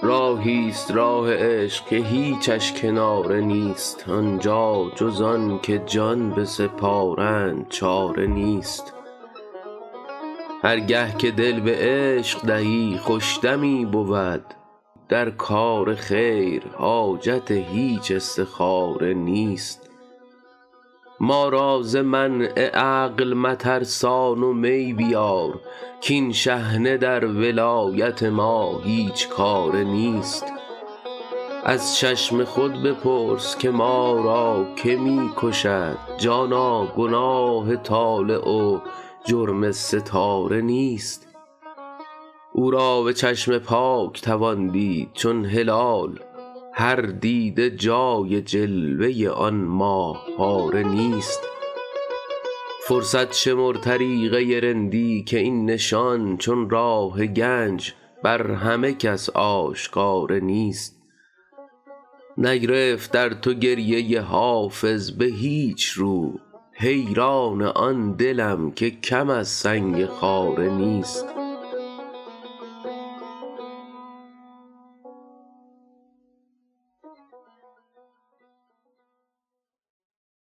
راهیست راه عشق که هیچش کناره نیست، آنجا جز آن که جان بسپارند چاره نیست. هرگه که دل به عشق دهی خوش دمی بود، در کار خیر حاجت هیچ استخاره نیست. ما را ز منع عقل مترسان و می بیار، کین شحنه در ولایت ما هیچ کاره نیست. از چشم خود بپرس که ما را که می کشد، جانا گناه طالع و جرم ستاره نیست. او را به چشم پاک توان دید چون هلال، هر دیده جای جلوه آن ماه پاره نیست. فرصت شمر طریقه رندی که این نشان، چون راه گنج بر همه کس آشکاره نیست. نگرفت در تو گریه حافظ به هیچ رو، حیران آن دلم که کم از سنگ خاره نیست.